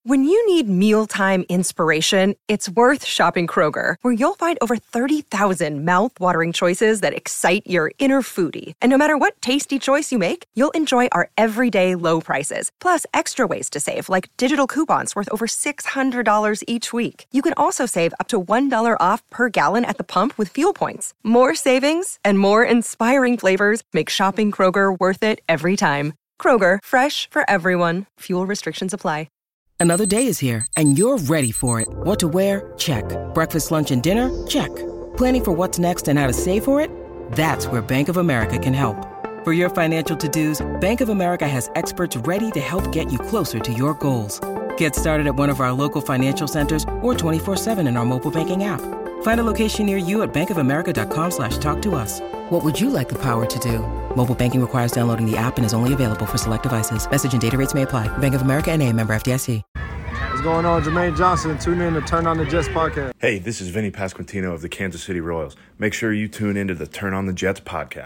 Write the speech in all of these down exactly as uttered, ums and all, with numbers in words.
When you need mealtime inspiration, it's worth shopping Kroger, where you'll find over thirty thousand mouth-watering choices that excite your inner foodie. And no matter what tasty choice you make, you'll enjoy our everyday low prices, plus extra ways to save, like digital coupons worth over six hundred dollars each week. You can also save up to one dollar off per gallon at the pump with fuel points. More savings and more inspiring flavors make shopping Kroger worth it every time. Kroger, fresh for everyone. Fuel restrictions apply. Another day is here, and you're ready for it. What to wear? Check. Breakfast, lunch, and dinner? Check. Planning for what's next and how to save for it? That's where Bank of America can help. For your financial to-dos, Bank of America has experts ready to help get you closer to your goals. Get started at one of our local financial centers or twenty-four seven in our mobile banking app. Find a location near you at bankofamerica.com slash talk to us. What would you like the power to do? Mobile banking requires downloading the app and is only available for select devices. Message and data rates may apply. Bank of America N A, member F D I C. What's going on? Jermaine Johnson. Tune in to Turn on the Jets podcast. Hey, this is Vinny Pasquantino of the Kansas City Royals. Make sure you tune into the Turn on the Jets podcast.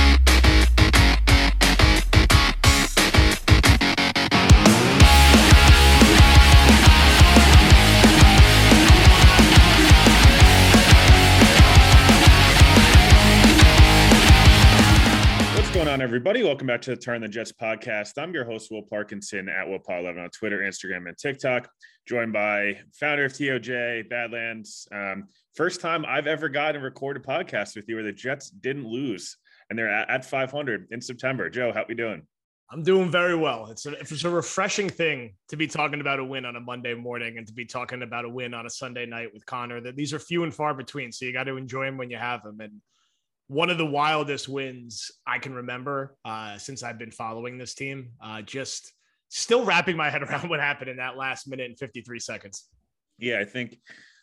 Everybody, welcome back to the Turn the Jets podcast. I'm your host, Will Parkinson, at Will Paul eleven on Twitter, Instagram, and TikTok, joined by founder of T O J, Badlands. Um, first time I've ever gotten a recorded podcast with you where the Jets didn't lose, and they're at, at five hundred in September. Joe, how we doing? I'm doing very well. It's a, it's a refreshing thing to be talking about a win on a Monday morning and to be talking about a win on a Sunday night with Connor. That these are few and far between, so you got to enjoy them when you have them. And one of the wildest wins I can remember uh, since I've been following this team. Uh, just still wrapping my head around what happened in that last minute and fifty-three seconds. Yeah, I think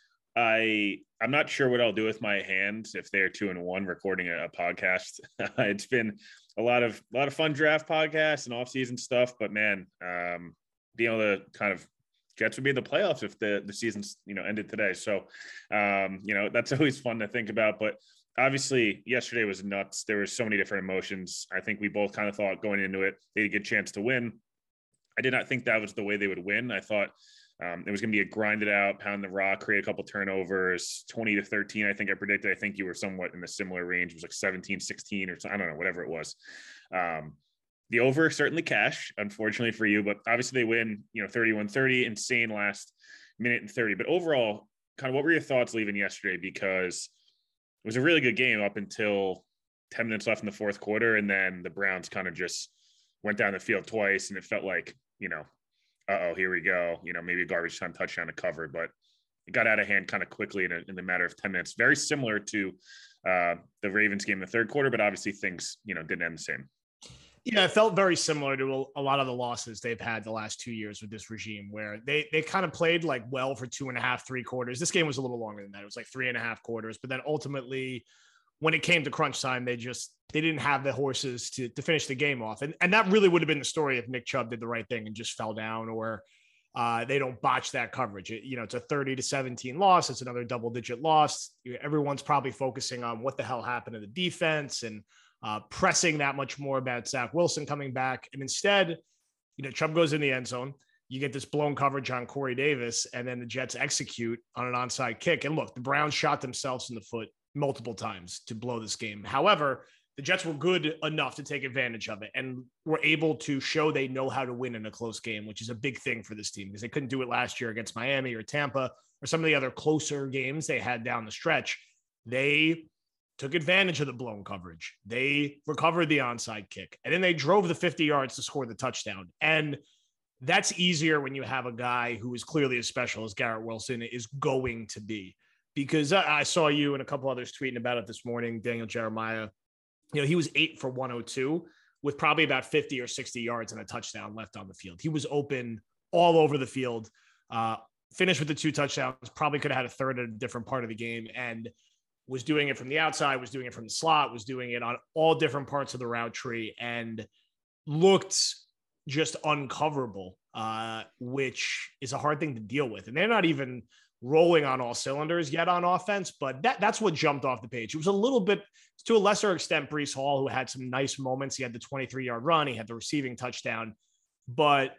I I'm not sure what I'll do with my hands if they're two and one recording a, a podcast. It's been a lot of a lot of fun draft podcasts and off-season stuff, but man, um, being able to kind of Jets would be in the playoffs if the the season's you know ended today. So um, you know that's always fun to think about, but. Obviously, yesterday was nuts. There were so many different emotions. I think we both kind of thought going into it, they had a good chance to win. I did not think that was the way they would win. I thought um, it was going to be a grinded out, pound the rock, create a couple turnovers, twenty to thirteen. I think I predicted. I think you were somewhat in a similar range. It was like seventeen, sixteen or I don't know, whatever it was. Um, the over certainly cash, unfortunately for you, but obviously they win, you know, thirty-one thirty, insane last minute and thirty. But overall, kind of what were your thoughts leaving yesterday? Because it was a really good game up until ten minutes left in the fourth quarter. And then the Browns kind of just went down the field twice. And it felt like, you know, uh-oh, here we go. You know, maybe a garbage time touchdown to cover, but it got out of hand kind of quickly in a, in the matter of ten minutes. Very similar to uh, the Ravens game in the third quarter, but obviously things, you know, didn't end the same. Yeah, it felt very similar to a lot of the losses they've had the last two years with this regime, where they they kind of played like well for two and a half, three quarters. This game was a little longer than that. It was like three and a half quarters. But then ultimately, when it came to crunch time, they just they didn't have the horses to, to finish the game off. And, and that really would have been the story if Nick Chubb did the right thing and just fell down, or uh, they don't botch that coverage. It, you know, it's a thirty to seventeen loss. It's another double digit loss. Everyone's probably focusing on what the hell happened to the defense and Uh, pressing that much more about Zach Wilson coming back. And instead, you know, Chubb goes in the end zone. You get this blown coverage on Corey Davis, and then the Jets execute on an onside kick. And look, the Browns shot themselves in the foot multiple times to blow this game. However, the Jets were good enough to take advantage of it and were able to show they know how to win in a close game, which is a big thing for this team because they couldn't do it last year against Miami or Tampa or some of the other closer games they had down the stretch. They took advantage of the blown coverage. They recovered the onside kick, and then they drove the fifty yards to score the touchdown. And that's easier when you have a guy who is clearly as special as Garrett Wilson is going to be, because I saw you and a couple others tweeting about it this morning. Daniel Jeremiah, you know, he was eight for one oh two with probably about fifty or sixty yards and a touchdown left on the field. He was open all over the field, uh, finished with the two touchdowns, probably could have had a third at a different part of the game, and was doing it from the outside, was doing it from the slot, was doing it on all different parts of the route tree, and looked just uncoverable, uh, which is a hard thing to deal with. And they're not even rolling on all cylinders yet on offense, but that that's what jumped off the page. It was a little bit, to a lesser extent, Breece Hall, who had some nice moments. He had the twenty-three yard run. He had the receiving touchdown, but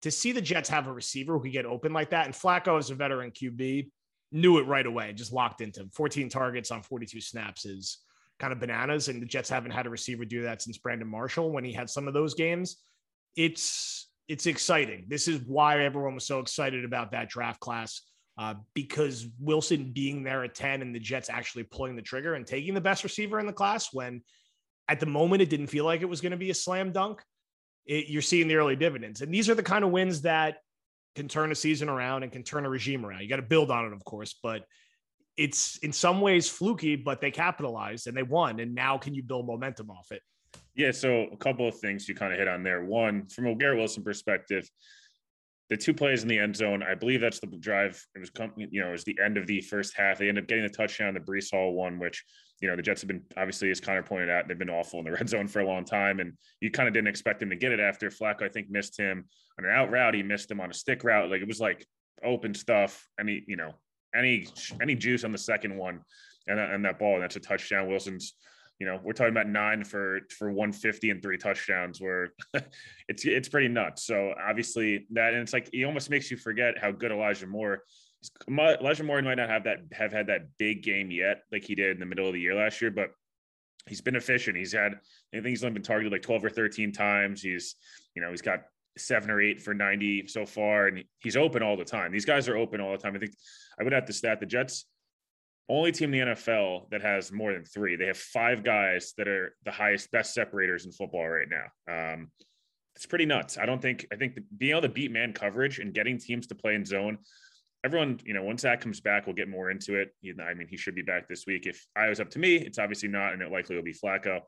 to see the Jets have a receiver who could get open like that, and Flacco as a veteran Q B knew it right away, just locked into him. fourteen targets on forty-two snaps is kind of bananas, and the Jets haven't had a receiver do that since Brandon Marshall when he had some of those games. It's it's exciting. This is why everyone was so excited about that draft class, uh, because Wilson being there at ten and the Jets actually pulling the trigger and taking the best receiver in the class when at the moment it didn't feel like it was going to be a slam dunk. It, you're seeing the early dividends. And these are the kind of wins that can turn a season around and can turn a regime around. You got to build on it, of course, but it's in some ways fluky, but they capitalized and they won. And now can you build momentum off it? Yeah. So a couple of things you kind of hit on there. One, from a Garrett Wilson perspective, the two plays in the end zone, I believe that's the drive. It was, you know, it was the end of the first half. They ended up getting the touchdown, the Breece Hall one, which, you know, the Jets have been, obviously, as Connor pointed out, they've been awful in the red zone for a long time. And you kind of didn't expect him to get it after Flacco, I think, missed him on an out route. He missed him on a stick route. Like, it was like open stuff. Any, you know, any, any juice on the second one and, and that ball. And that's a touchdown. Wilson's, you know, we're talking about nine for, for one fifty and three touchdowns where it's, it's pretty nuts. So obviously that, and it's like, it almost makes you forget how good Elijah Moore is. Elijah Moore might not have that, have had that big game yet, like he did in the middle of the year last year, but he's been efficient. He's had, I think he's only been targeted like twelve or thirteen times. He's, you know, he's got seven or eight for ninety so far, and he's open all the time. These guys are open all the time. I think I would have to stat the Jets only team in the N F L that has more than three. They have five guys that are the highest, best separators in football right now. Um, it's pretty nuts. I don't think, I think the, being able to beat man coverage and getting teams to play in zone, everyone, you know, once Zach comes back, we'll get more into it. He, I mean, he should be back this week. If I was up to me, it's obviously not, and it likely will be Flacco.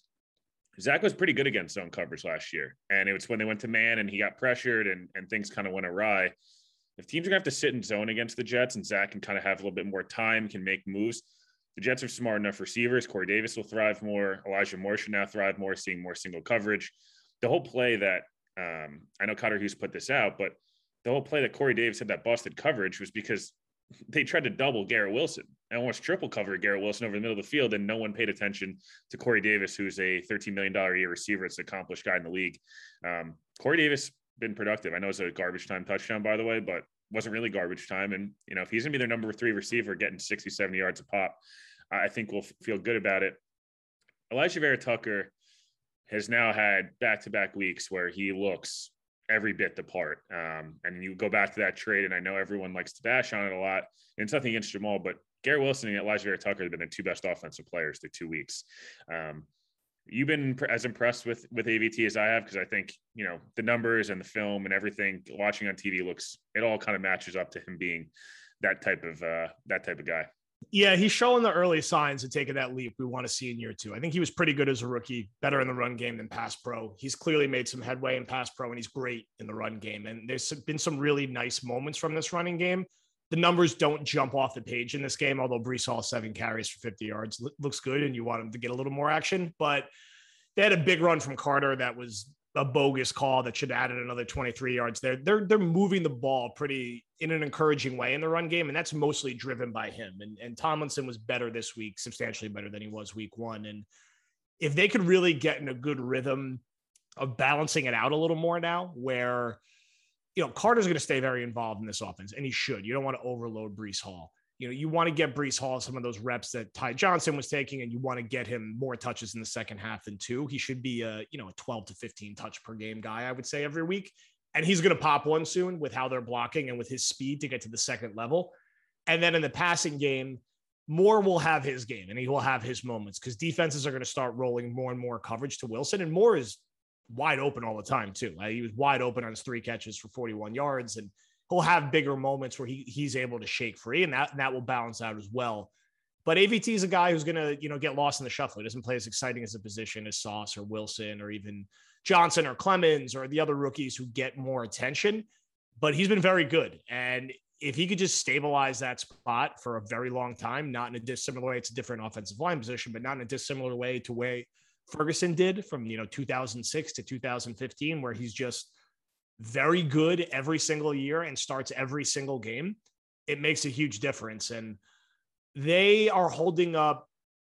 Zach was pretty good against zone coverage last year. And it was when they went to man and he got pressured and, and things kind of went awry. If teams are going to have to sit in zone against the Jets and Zach can kind of have a little bit more time, can make moves, the Jets are smart enough receivers. Corey Davis will thrive more. Elijah Moore should now thrive more, seeing more single coverage. The whole play that um, I know Cotter Hughes put this out, but the whole play that Corey Davis had that busted coverage was because they tried to double Garrett Wilson and almost triple cover Garrett Wilson over the middle of the field. And no one paid attention to Corey Davis, who's a thirteen million dollars a year receiver. It's an accomplished guy in the league. Um, Corey Davis been productive. I know it's a garbage time touchdown, by the way, but wasn't really garbage time. And, you know, if he's gonna be their number three receiver getting sixty, seventy yards a pop, I think we'll feel good about it. Elijah Vera Tucker has now had back-to-back weeks where he looks every bit the part. Um, and you go back to that trade, and I know everyone likes to bash on it a lot. And it's nothing against Jamal, but Garrett Wilson and Elijah Vera Tucker have been the two best offensive players through two weeks. Um, you've been as impressed with, with A V T as I have, because I think, you know, the numbers and the film and everything watching on T V looks, it all kind of matches up to him being that type of, uh, that type of guy. Yeah, he's showing the early signs of taking that leap we want to see in year two. I think he was pretty good as a rookie, better in the run game than pass pro. He's clearly made some headway in pass pro, and he's great in the run game. And there's been some really nice moments from this running game. The numbers don't jump off the page in this game, although Breece Hall, seven carries for fifty yards, looks good, and you want him to get a little more action. But they had a big run from Carter that was a bogus call that should have added another twenty-three yards there. They're they're moving the ball pretty in an encouraging way in the run game, and that's mostly driven by him. And, and Tomlinson was better this week, substantially better than he was week one. And if they could really get in a good rhythm of balancing it out a little more now, where, you know, Carter's going to stay very involved in this offense, and he should. You don't want to overload Breece Hall. You know, you want to get Breece Hall some of those reps that Ty Johnson was taking, and you want to get him more touches in the second half than two. He should be a, you know, a twelve to fifteen touch per game guy, I would say, every week. And he's going to pop one soon with how they're blocking and with his speed to get to the second level. And then in the passing game, Moore will have his game and he will have his moments, because defenses are going to start rolling more and more coverage to Wilson. And Moore is wide open all the time too. Like, he was wide open on his three catches for forty-one yards, and he'll have bigger moments where he he's able to shake free, and that, and that will balance out as well. But A V T is a guy who's going to, you know, get lost in the shuffle. He doesn't play as exciting as a position as Sauce or Wilson or even Johnson or Clemens or the other rookies who get more attention, but he's been very good. And if he could just stabilize that spot for a very long time, not in a dissimilar way, it's a different offensive line position, but not in a dissimilar way to way Ferguson did from, you know, two thousand six to two thousand fifteen, where he's just very good every single year and starts every single game, it makes a huge difference. And they are holding up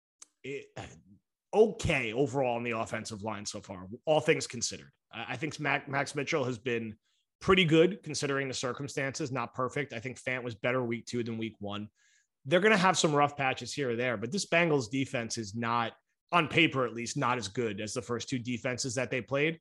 okay overall on the offensive line so far, all things considered. I think Max Mitchell has been pretty good considering the circumstances, not perfect. I think Fant was better week two than week one. They're going to have some rough patches here or there, but this Bengals defense is not, on paper at least, not as good as the first two defenses that they played.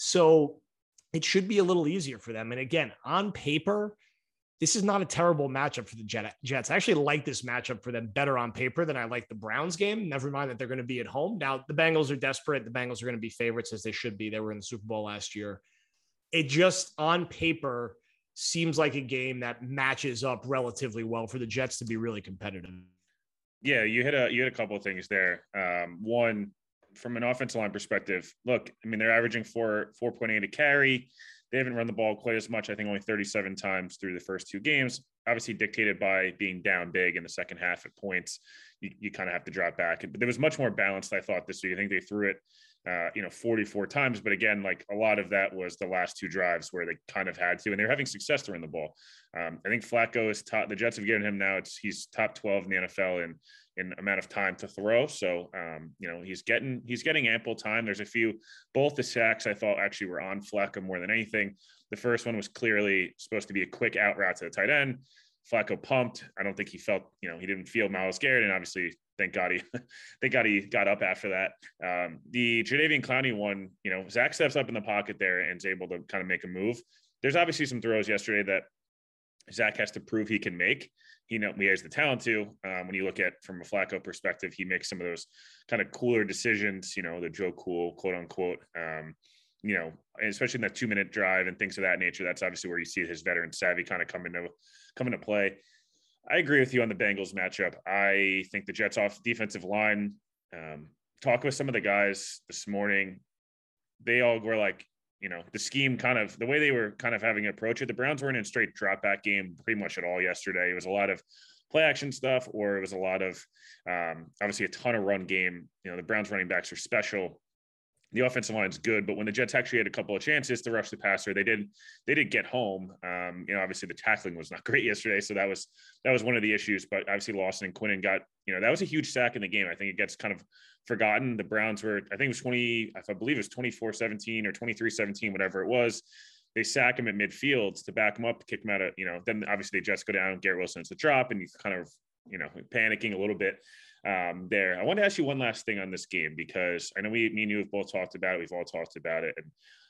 So it should be a little easier for them. And again, on paper, this is not a terrible matchup for the Jets. I actually like this matchup for them better on paper than I like the Browns game. Never mind that they're going to be at home. Now, the Bengals are desperate. The Bengals are going to be favorites, as they should be. They were in the Super Bowl last year. It just, on paper, seems like a game that matches up relatively well for the Jets to be really competitive. Yeah, you hit a you hit a couple of things there. Um, one, from an offensive line perspective, look, I mean, they're averaging four four point eight a carry. They haven't run the ball quite as much. I think only thirty-seven times through the first two games, obviously dictated by being down big in the second half at points. You, you kind of have to drop back. But there was much more balanced, I thought, this week. I think they threw it, uh, you know, forty-four times. But again, like a lot of that was the last two drives where they kind of had to, and they're having success throwing the ball. Um, I think Flacco is top. The Jets have given him now, it's he's top twelve in the N F L in, in amount of time to throw. So, um, you know, he's getting, he's getting ample time. There's a few, both the sacks I thought actually were on Flacco more than anything. The first one was clearly supposed to be a quick out route to the tight end. Flacco pumped. I don't think he felt, you know, he didn't feel Myles Garrett. And obviously, thank God he, thank God he got up after that. Um, the Jadeveon Clowney one, you know, Zach steps up in the pocket there and is able to kind of make a move. There's obviously some throws yesterday that Zach has to prove he can make. He know he has the talent to. Um, when you look at from a Flacco perspective, he makes some of those kind of cooler decisions, you know, the Joe Cool, quote unquote, um, you know, especially in that two minute drive and things of that nature. That's obviously where you see his veteran savvy kind of come into, come into play. I agree with you on the Bengals matchup. I think the Jets off defensive line, um, talk with some of the guys this morning. They all were like, you know, the scheme kind of the way they were kind of having to approach it. The Browns weren't in a straight drop back game pretty much at all yesterday. It was a lot of play action stuff, or it was a lot of um, obviously a ton of run game. You know, the Browns running backs are special. The offensive line is good, but when the Jets actually had a couple of chances to rush the passer, they did they did get home. Um, you know, obviously the tackling was not great yesterday, so that was that was one of the issues. But obviously Lawson and Quinnen got, you know, that was a huge sack in the game. I think it gets kind of forgotten. The Browns were, I think it was twenty, if I believe it was twenty-four seventeen or twenty-three seventeen, whatever it was. They sack him at midfield to back him up, kick him out of, you know, then obviously the Jets go down, Garrett Wilson, it's a drop, and he's kind of, you know, panicking a little bit um, there. I want to ask you one last thing on this game, because I know we, me and you have both talked about it. We've all talked about it. And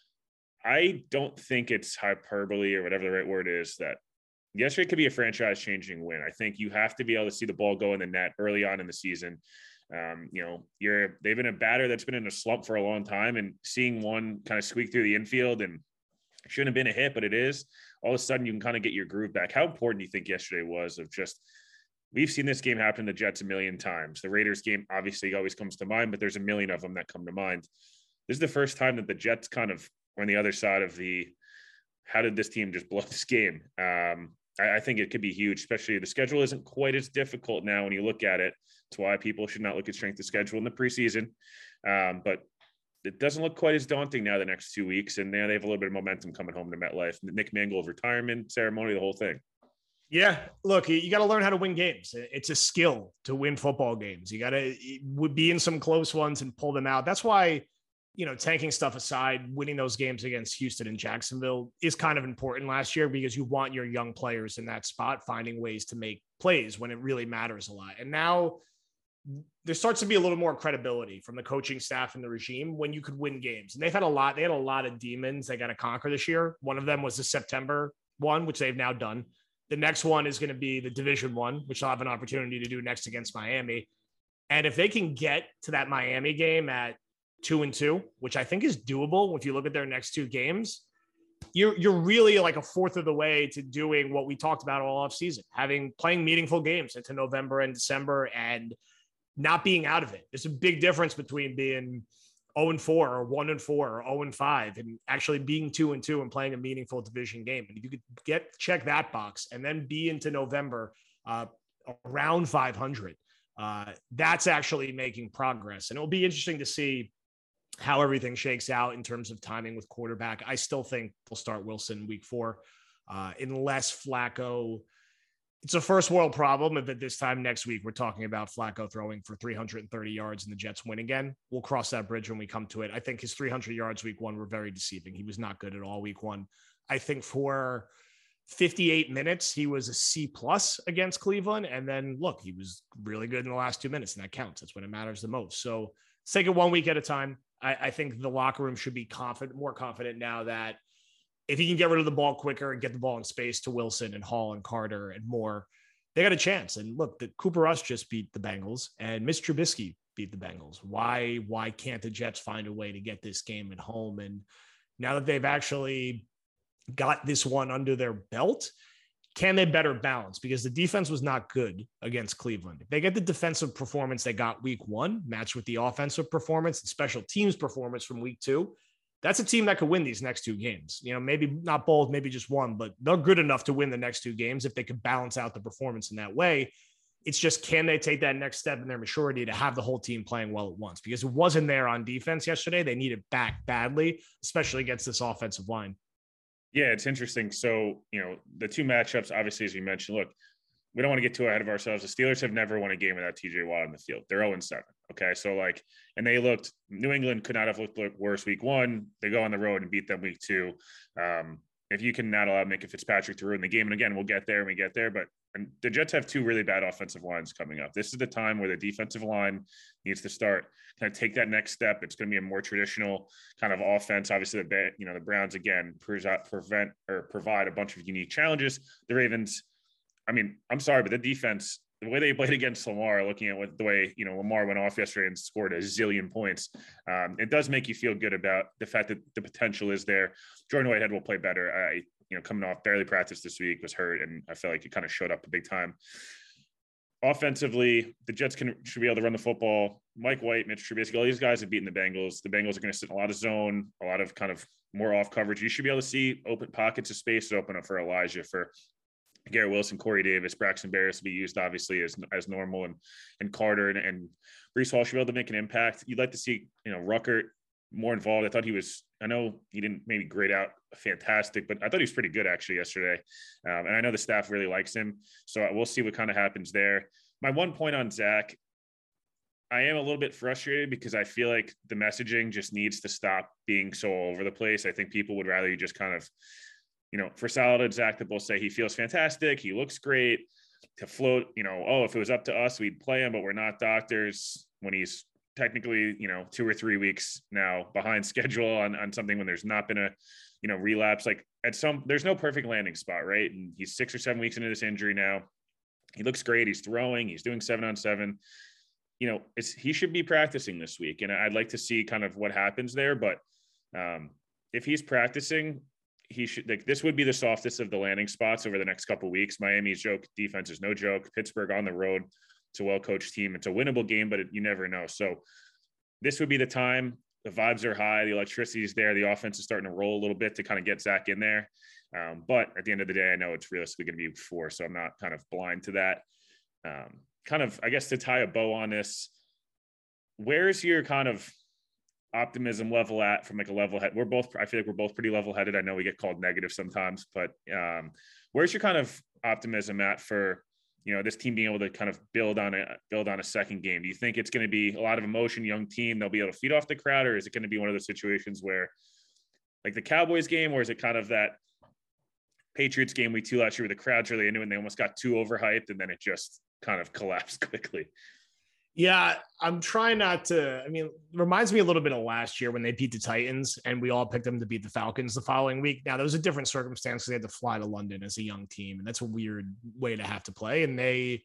I don't think it's hyperbole or whatever the right word is that yesterday could be a franchise changing win. I think you have to be able to see the ball go in the net early on in the season. Um, you know, you're, they've been a batter that's been in a slump for a long time, and seeing one kind of squeak through the infield, and it shouldn't have been a hit, but it is, all of a sudden you can kind of get your groove back. How important do you think yesterday was of just, we've seen this game happen to the Jets a million times. The Raiders game obviously always comes to mind, but there's a million of them that come to mind. This is the first time that the Jets kind of are on the other side of the, how did this team just blow this game? Um, I, I think it could be huge, especially the schedule isn't quite as difficult now when you look at it. It's why people should not look at strength of schedule in the preseason. Um, but it doesn't look quite as daunting now the next two weeks. And now they have a little bit of momentum coming home to MetLife. Nick Mangold retirement ceremony, the whole thing. Yeah, look, you got to learn how to win games. It's a skill to win football games. You got to be in some close ones and pull them out. That's why, you know, tanking stuff aside, winning those games against Houston and Jacksonville is kind of important last year, because you want your young players in that spot finding ways to make plays when it really matters a lot. And now there starts to be a little more credibility from the coaching staff and the regime when you could win games. And they've had a lot, they had a lot of demons they got to conquer this year. One of them was the September one, which they've now done. The next one is going to be the division one, which they'll have an opportunity to do next against Miami. And if they can get to that Miami game at two and two, which I think is doable if you look at their next two games, you're you're really like a fourth of the way to doing what we talked about all off season, having playing meaningful games into November and December and not being out of it. There's a big difference between being oh and four or one and four or oh and five and actually being two and two and playing a meaningful division game. And if you could get check that box and then be into November uh, around five hundred, uh, that's actually making progress. And it'll be interesting to see how everything shakes out in terms of timing with quarterback. I still think they'll start Wilson week four, uh, unless Flacco. It's a first world problem if at this time next week we're talking about Flacco throwing for three hundred thirty yards and the Jets win again. We'll cross that bridge when we come to it. I think his three hundred yards week one were very deceiving. He was not good at all week one. I think for fifty-eight minutes, he was a C plus against Cleveland. And then look, he was really good in the last two minutes, and that counts. That's when it matters the most. So let's take it one week at a time. I, I think the locker room should be confident, more confident now that if he can get rid of the ball quicker and get the ball in space to Wilson and Hall and Carter and Moore, they got a chance. And look, the Cooper Rush just beat the Bengals, and Mitch Trubisky beat the Bengals. Why, why can't the Jets find a way to get this game at home? And now that they've actually got this one under their belt, can they better balance? Because the defense was not good against Cleveland. If they get the defensive performance they got week one, matched with the offensive performance and special teams performance from week two, that's a team that could win these next two games. You know, maybe not both, maybe just one, but they're good enough to win the next two games if they could balance out the performance in that way. It's just, can they take that next step in their maturity to have the whole team playing well at once? Because it wasn't there on defense yesterday. They need it back badly, especially against this offensive line. Yeah, it's interesting. So, you know, the two matchups, obviously, as you mentioned, look, we don't want to get too ahead of ourselves. The Steelers have never won a game without T J Watt on the field. They're oh and seven. Okay. So like, and they looked, New England could not have looked worse week one. They go on the road and beat them week two. Um, if you can not allow Minka Fitzpatrick to ruin the game, and again, we'll get there and we get there, but and the Jets have two really bad offensive lines coming up. This is the time where the defensive line needs to start kind of take that next step. It's going to be a more traditional kind of offense. Obviously, the you know the Browns again prevent or provide a bunch of unique challenges. The Ravens, I mean, I'm sorry, but the defense, the way they played against Lamar, looking at what the way, you know, Lamar went off yesterday and scored a zillion points, um, it does make you feel good about the fact that the potential is there. Jordan Whitehead will play better. I, you know, coming off barely practiced this week, was hurt, and I feel like it kind of showed up a big time. Offensively, the Jets can should be able to run the football. Mike White, Mitch Trubisky, all these guys have beaten the Bengals. The Bengals are going to sit in a lot of zone, a lot of kind of more off coverage. You should be able to see open pockets of space open up for Elijah, for Garrett Wilson, Corey Davis, Braxton Berrios to be used obviously as as normal, and and Carter and, and Breece Hall should be able to make an impact. You'd like to see, you know, Ruckert more involved. I thought he was, I know he didn't maybe grade out fantastic, but I thought he was pretty good actually yesterday. Um, and I know the staff really likes him. So we'll see what kind of happens there. My one point on Zach, I am a little bit frustrated because I feel like the messaging just needs to stop being so all over the place. I think people would rather you just kind of, you know, for solid Zach, that will say he feels fantastic, he looks great, to float, you know, oh, if it was up to us, we'd play him, but we're not doctors, when he's technically, you know, two or three weeks now behind schedule on, on something, when there's not been a, you know, relapse. Like at some, there's no perfect landing spot, right? And he's six or seven weeks into this injury now. He looks great. He's throwing, he's doing seven on seven. You know, it's, he should be practicing this week. And I'd like to see kind of what happens there. But um, if he's practicing, he should, like, this would be the softest of the landing spots over the next couple of weeks. Miami's joke defense is no joke. Pittsburgh on the road. It's a well-coached team. It's a winnable game, but it, you never know. So this would be the time. The vibes are high. The electricity is there. The offense is starting to roll a little bit to kind of get Zach in there. Um, but at the end of the day, I know it's realistically going to be four, so I'm not kind of blind to that. Um, kind of, I guess, to tie a bow on this, where's your kind of optimism level at from like a level head? We're both, I feel like we're both pretty level headed. I know we get called negative sometimes, but um, where's your kind of optimism at for, you know, this team being able to kind of build on a build on a second game? Do you think it's going to be a lot of emotion, young team, they'll be able to feed off the crowd, or is it going to be one of those situations where like the Cowboys game, or is it kind of that Patriots game week two last year where the crowd's really into it and they almost got too overhyped and then it just kind of collapsed quickly? Yeah, I'm trying not to. I mean, it reminds me a little bit of last year when they beat the Titans and we all picked them to beat the Falcons the following week. Now, there was a different circumstance because they had to fly to London as a young team, and that's a weird way to have to play. And they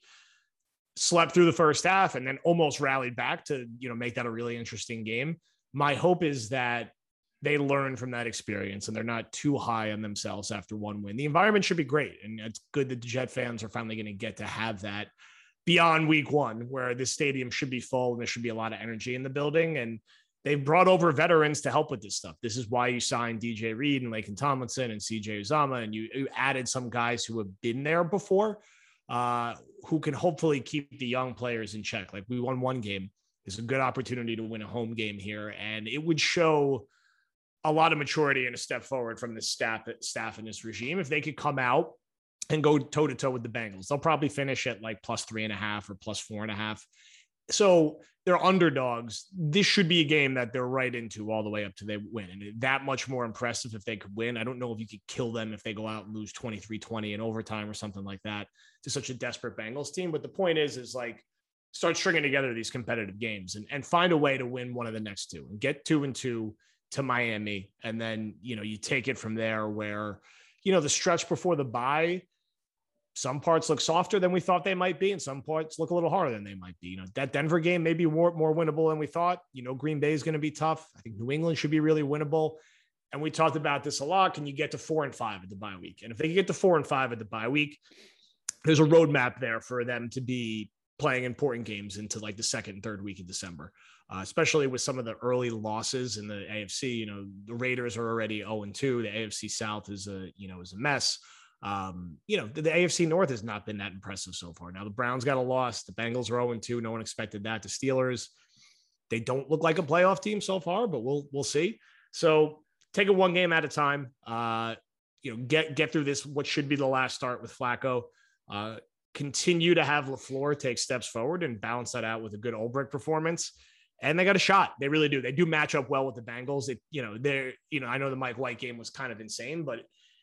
slept through the first half and then almost rallied back to, you know, make that a really interesting game. My hope is that they learn from that experience and they're not too high on themselves after one win. The environment should be great, and it's good that the Jet fans are finally going to get to have that beyond week one, where this stadium should be full and there should be a lot of energy in the building. And they've brought over veterans to help with this stuff. This is why you signed D J Reed and Laken Tomlinson and C J Uzama, and you, you added some guys who have been there before, uh, who can hopefully keep the young players in check. Like, we won one game. It's a good opportunity to win a home game here, and it would show a lot of maturity and a step forward from the staff, staff in this regime if they could come out and go toe to toe with the Bengals. They'll probably finish at like plus three and a half or plus four and a half. so they're underdogs. This should be a game that they're right into all the way up to they win. And that much more impressive if they could win. I don't know if you could kill them if they go out and lose twenty-three twenty in overtime or something like that to such a desperate Bengals team. But the point is, is like start stringing together these competitive games and, and find a way to win one of the next two and get two and two to Miami. And then, you know, you take it from there where, you know, the stretch before the bye, some parts look softer than we thought they might be, and some parts look a little harder than they might be. You know, that Denver game may be more, more winnable than we thought. You know, Green Bay is going to be tough. I think New England should be really winnable. And we talked about this a lot. Can you get to four and five at the bye week? And if they can get to four and five at the bye week, there's a roadmap there for them to be playing important games into like the second and third week of December, uh, especially with some of the early losses in the A F C. You know, the Raiders are already oh and two. The A F C South is a, you know, is a mess. Um, you know, the, the A F C North has not been that impressive so far. Now the Browns got a loss. The Bengals are oh and two. No one expected that. The Steelers, they don't look like a playoff team so far, but we'll, we'll see. So take it one game at a time. Uh, you know, get, get through this, what should be the last start with Flacco. Uh, continue to have LaFleur take steps forward and balance that out with a good Ulbrich performance. And they got a shot. They really do. They do match up well with the Bengals. It, you know, they're, you know, I know the Mike White game was kind of insane, but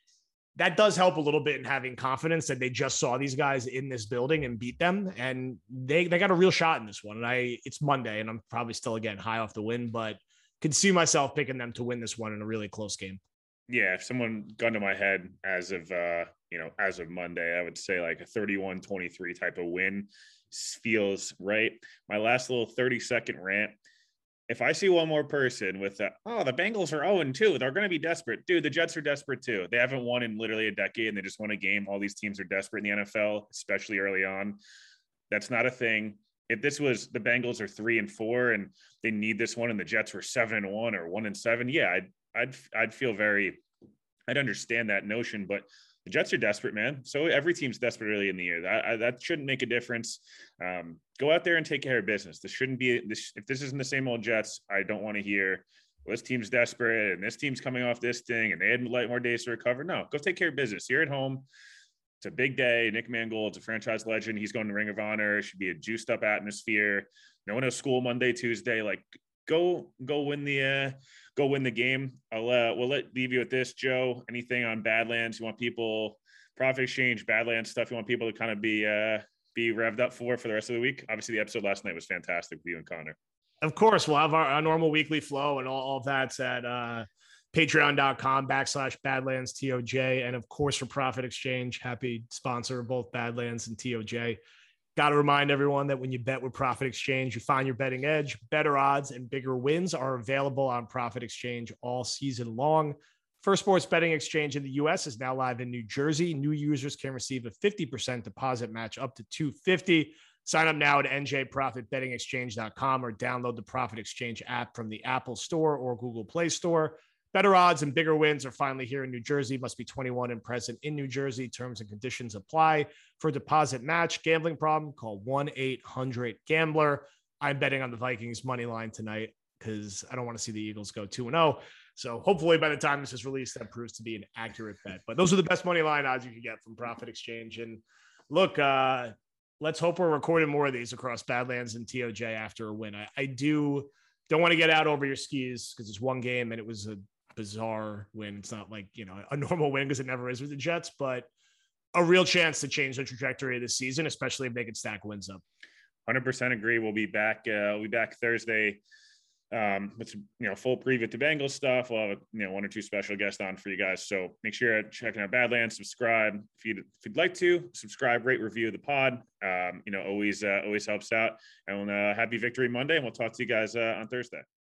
that does help a little bit in having confidence that they just saw these guys in this building and beat them. And they, they got a real shot in this one. And I, it's Monday and I'm probably still, again, high off the win, but could see myself picking them to win this one in a really close game. Yeah. If someone gun to my head as of, uh, you know, as of Monday, I would say like a thirty-one twenty-three type of win feels right. My last little thirty second rant. If I see one more person with, uh, oh, the Bengals are oh and two, they're going to be desperate. Dude, the Jets are desperate too. They haven't won in literally a decade, and they just won a game. All these teams are desperate in the N F L, especially early on. That's not a thing. If this was the Bengals are three and four and they need this one and the Jets were seven and one or one and seven, yeah, I'd, I'd, I'd feel very, I'd understand that notion, but the Jets are desperate, man. So every team's desperate early in the year. That, I, that shouldn't make a difference. Um, go out there and take care of business. This shouldn't be this. If this isn't the same old Jets, I don't want to hear, well, this team's desperate and this team's coming off this thing and they had light more days to recover. No, go take care of business. You're at home. It's a big day. Nick Mangold's a franchise legend. He's going to Ring of Honor. It should be a juiced up atmosphere. No one has school Monday, Tuesday. Like, go, go win the, uh, go win the game. I'll, uh, we'll let leave you with this, Joe. Anything on Badlands you want people, Profit Exchange, Badlands stuff you want people to kind of be, uh, be revved up for for the rest of the week? Obviously, the episode last night was fantastic with you and Connor. Of course, we'll have our, our normal weekly flow and all, all of that's at uh, patreon.com backslash Badlands T O J. And of course, for Profit Exchange, happy sponsor of both Badlands and T O J. Got to remind everyone that when you bet with Profit Exchange, you find your betting edge. Better odds and bigger wins are available on Profit Exchange all season long. First sports betting exchange in the U S is now live in New Jersey. New users can receive a fifty percent deposit match up to two hundred fifty dollars. Sign up now at n j profit betting exchange dot com or download the Profit Exchange app from the Apple Store or Google Play Store. Better odds and bigger wins are finally here in New Jersey. Must be twenty-one and present in New Jersey. Terms and conditions apply. For deposit match, gambling problem, call one eight hundred gambler. I'm betting on the Vikings money line tonight because I don't want to see the Eagles go two and oh. So hopefully by the time this is released, that proves to be an accurate bet. But those are the best money line odds you can get from Profit Exchange. And look, uh, let's hope we're recording more of these across Badlands and T O J after a win. I, I do don't want to get out over your skis because it's one game and it was a bizarre win. It's not like, you know, a normal win because it never is with the Jets, but a real chance to change the trajectory of the season, especially if they can stack wins up. one hundred percent agree. We'll be back. Uh, we'll be back Thursday. Um, it's, you know, full preview to Bengals stuff. We'll have, you know, one or two special guests on for you guys. So make sure you're checking out Badlands, subscribe if you'd, if you'd like to subscribe, rate, review the pod. Um, you know, always, uh, always helps out, and uh, happy victory Monday. And we'll talk to you guys uh, on Thursday.